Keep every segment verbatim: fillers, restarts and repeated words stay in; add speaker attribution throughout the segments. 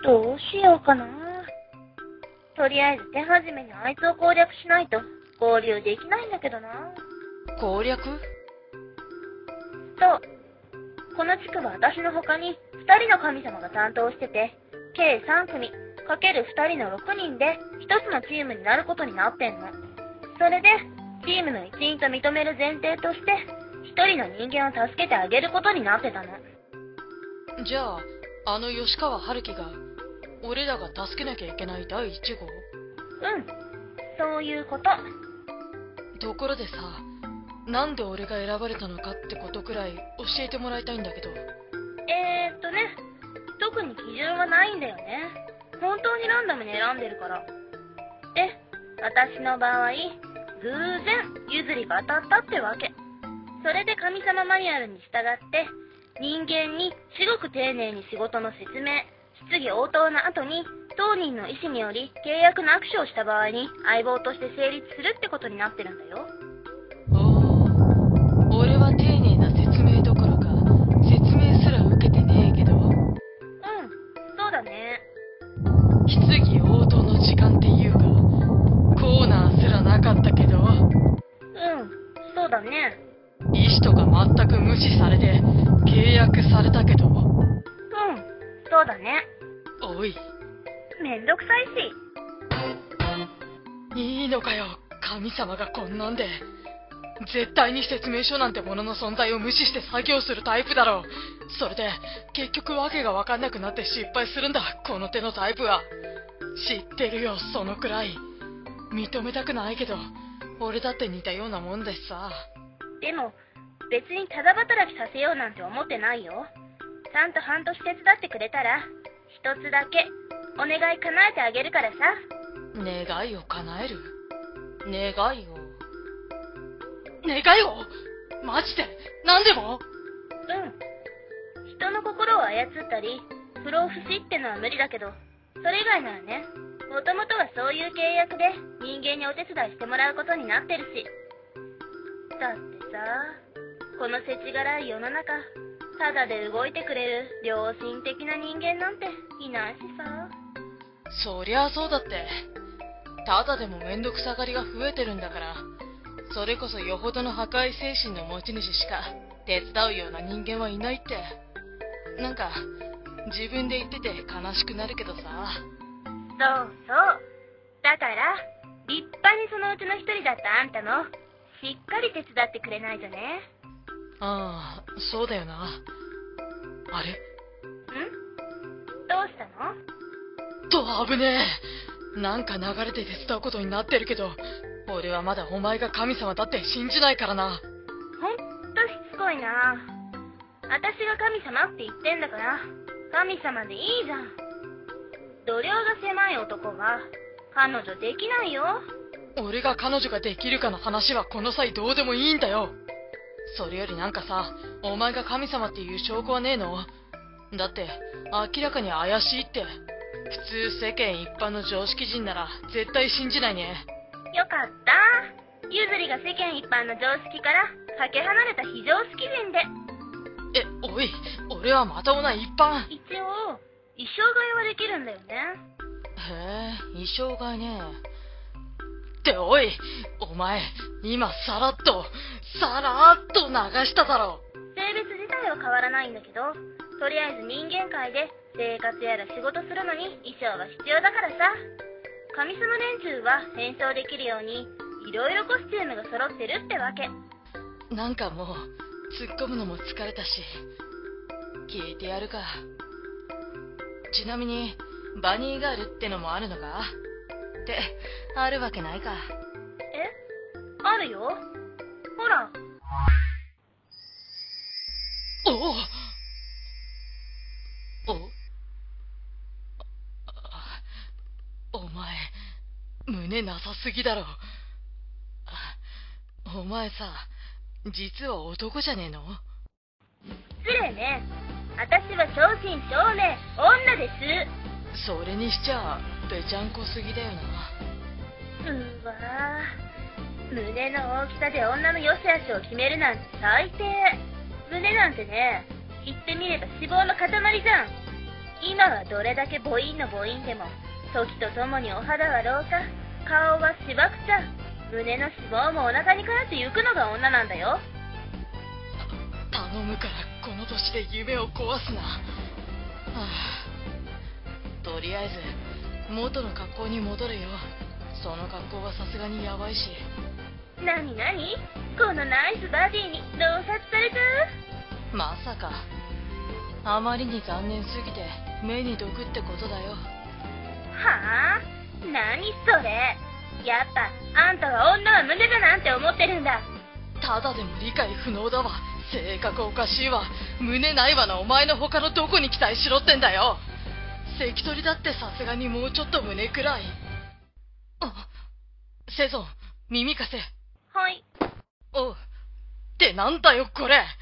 Speaker 1: どうしようかな。とりあえず手始めにあいつを攻略しないと合流できないんだけどな。
Speaker 2: 攻略？
Speaker 1: そう。この地区は私の他にふたりの神様が担当してて、計さん組かけるふたりのろくにんでひとつのチームになることになってんの。それで、チームの一員と認める前提として、ひとりの人間を助けてあげることになってたの。
Speaker 2: じゃあ、あの吉川春樹が、俺らが助けなきゃいけないだいいち号？
Speaker 1: うん、そういうこと。
Speaker 2: ところでさ、なんで俺が選ばれたのかってことくらい教えてもらいたいんだけど。
Speaker 1: えーっとね、特に基準はないんだよね。本当にランダムに選んでるから。で、私の場合、偶然譲りが当たったってわけ。それで神様マニュアルに従って、人間に至極丁寧に仕事の説明、質疑応答の後に、当人の意思により契約の握手をした場合に相棒として成立するってことになってるんだよ。
Speaker 2: おー、俺は丁寧な説明どころか、説明すら受けてねえけど。
Speaker 1: うん、そうだね。
Speaker 2: 質疑応答の時間っていうか、コーナーすらなかったけど。
Speaker 1: うん、そうだね。
Speaker 2: 意思とか全く無視されて、契約されたけど。
Speaker 1: うん、そうだね。
Speaker 2: おい。
Speaker 1: めんどくさい
Speaker 2: し。いいのかよ、神様がこんなんで。絶対に説明書なんてものの存在を無視して作業するタイプだろう。それで、結局わけがわかんなくなって失敗するんだ、この手のタイプは。知ってるよ、そのくらい。認めたくないけど、俺だって似たようなもんですさ。
Speaker 1: でも、別にただ働きさせようなんて思ってないよ。ちゃんと半年手伝ってくれたら、一つだけ、お願い叶えてあげるからさ。
Speaker 2: 願いを叶える？願いを？願いを？マジで？何でも？
Speaker 1: うん。人の心を操ったり、不老不死ってのは無理だけど、それ以外ならね、もともとはそういう契約で人間にお手伝いしてもらうことになってるし。だってさ、この世知辛い世の中、ただで動いてくれる良心的な人間なんていないしさ。
Speaker 2: そりゃあそうだって。ただでもめんどくさがりが増えてるんだから、それこそよほどの破壊精神の持ち主しか手伝うような人間はいないって。なんか、自分で言ってて悲しくなるけどさ。そう
Speaker 1: そう。だから、立派にそのうちの一人だったあんたも、しっかり手伝ってくれないとね。
Speaker 2: ああ、そうだよな。あれ？ん？
Speaker 1: どうしたの？
Speaker 2: と、危ねえ。なんか流れて手伝うことになってるけど、俺はまだお前が神様だって信じないからな。
Speaker 1: ほんとしつこいな。私が神様って言ってんだから、神様でいいじゃん。度量が狭い男が、彼女できないよ。
Speaker 2: 俺が彼女ができるかの話はこの際どうでもいいんだよ。それよりなんかさ、お前が神様っていう証拠はねえの？だって、明らかに怪しいって。普通世間一般の常識人なら絶対信じないね。
Speaker 1: よかった。ゆずりが世間一般の常識からかけ離れた非常識人で。
Speaker 2: え、おい、俺はまたもない一般。
Speaker 1: 一応、衣装替えはできるんだよね。
Speaker 2: へえ、衣装替えね。っておい、お前、今さらっと、さらっと流しただろ。
Speaker 1: 性別自体は変わらないんだけど、とりあえず人間界で生活やら仕事するのに衣装が必要だからさ。神様連中は変装できるようにいろいろコスチュームが揃ってるってわけ。
Speaker 2: なんかもう突っ込むのも疲れたし、聞いてやるか。ちなみにバニーガールってのもあるのか？ってあるわけないか。
Speaker 1: え？あるよ。ほら。
Speaker 2: おおおお前、胸なさすぎだろ。お前さ、実は男じゃねえの？
Speaker 1: 失礼ね。私は正真正銘女です。
Speaker 2: それにしちゃぺちゃんこすぎだよな。
Speaker 1: うわぁ、胸の大きさで女の良し悪しを決めるなんて最低。胸なんてね、言ってみれば脂肪の塊じゃん。 今はどれだけ母音の母音でも、時とともにお肌は老化、顔はしわくちゃ、胸の脂肪もお腹にかえってゆくのが女なんだよ。
Speaker 2: 頼むからこの年で夢を壊すな。はあ、とりあえず元の格好に戻れよ。その格好はさすがにやばいし。
Speaker 1: なになに、このナイスバディに洞察された？
Speaker 2: まさか。あまりに残念すぎて目に毒ってことだよ。
Speaker 1: はあ？何それ。やっぱあんたは女は胸だなんて思ってるんだ。
Speaker 2: ただでも理解不能だわ。性格おかしいわ。胸ないわなお前の他のどこに期待しろってんだよ。関取だってさすがにもうちょっと胸くらい。あ、セゾン、耳貸せ。
Speaker 1: はい。
Speaker 2: おう。ってなんだよこれ。
Speaker 1: え？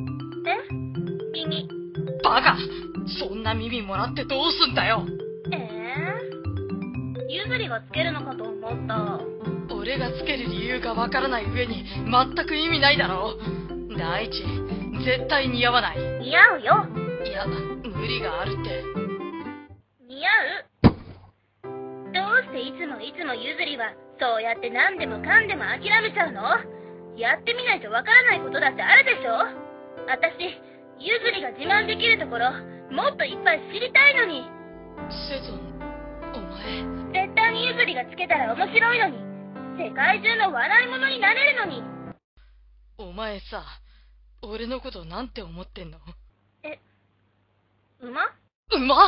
Speaker 1: 耳。
Speaker 2: バカ、そんな耳もらってどうすんだよ。
Speaker 1: えー、ゆずりがつけるのかと思った。
Speaker 2: 俺がつける理由がわからない上に全く意味ないだろ。第一、絶対似合わない。
Speaker 1: 似合うよ。
Speaker 2: いや、無理があるって。
Speaker 1: 似合う。どうしていつもいつもゆずりはそうやって何でもかんでも諦めちゃうの？やってみないとわからないことだってあるでしょ。私、ゆずりが自慢できるところもっといっぱい知りたいのに。
Speaker 2: セゾン、お前
Speaker 1: 絶対にゆずりがつけたら面白いのに。世界中の笑い物になれるのに。
Speaker 2: お前さ、俺のことなんて思ってんの？
Speaker 1: え、馬？
Speaker 2: 馬？
Speaker 1: あ、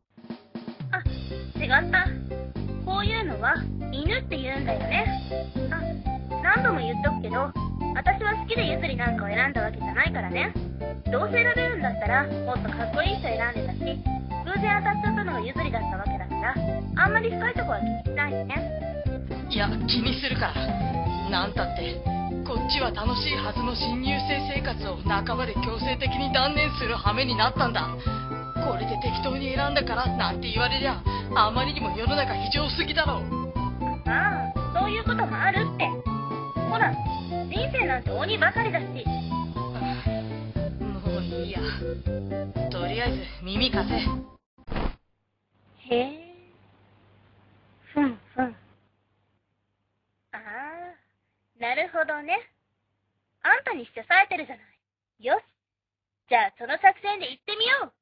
Speaker 1: 違った。こういうのは犬って言うんだよね。あ、何度も言っとくけど、私は好きでゆずりなんかを選んだわけじゃないからね。どうせ選べるんだったらもっとかっこいい人選んでたし、偶然当たっちゃったのがゆずりだったわけだから、あんまり深いとこは気にしないでね。
Speaker 2: いや、気にするから。なんたってこっちは楽しいはずの新入生生活を半ばで強制的に断念する羽目になったんだ。これで適当に選んだからなんて言われりゃ、あまりにも世の中非常すぎだろう。
Speaker 1: ああ、そういうこともあるって。ほら、人生なんて鬼ばかりだし。
Speaker 2: もういいや。とりあえず耳貸せ。
Speaker 1: へえ。ふんふん。ああ、なるほどね。あんたにしちゃ冴えてるじゃない。よし。じゃあその作戦で行ってみよう。